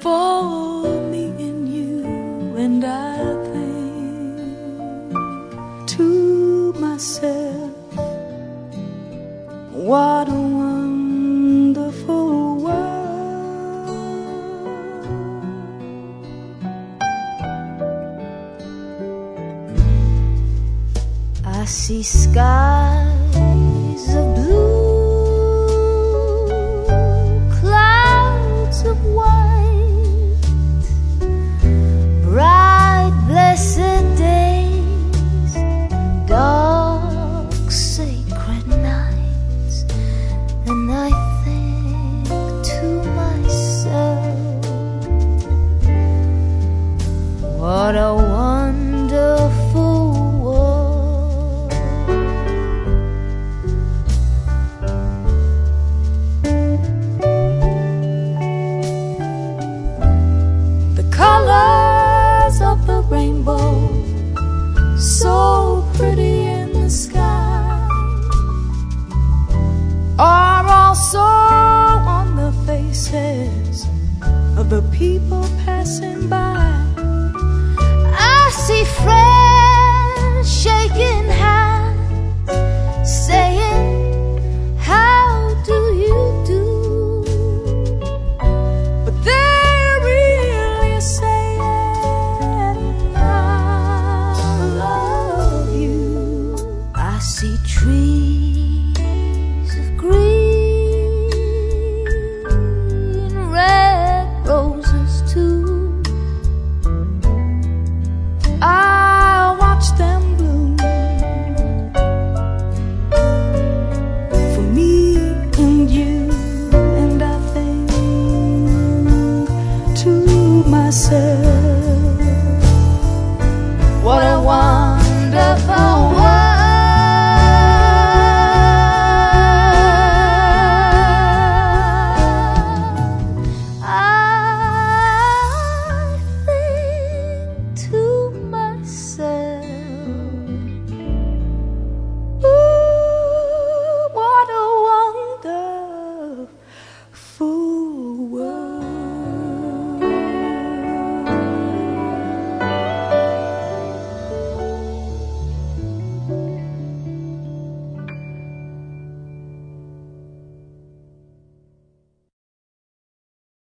for me and you, and I think to myself, what a wonderful world. I see skies of blue, clouds of white, bright blessed days, dark sacred nights, and I think to myself, what a wonderful world. The colors of the rainbow, so pretty in the sky, are also on the faces of the people passing by. I see friends shaking hands, saying, how do you do? But they're really saying, I love you. I see trees of green, red roses too. I watch them bloom for me and you, and I think to myself,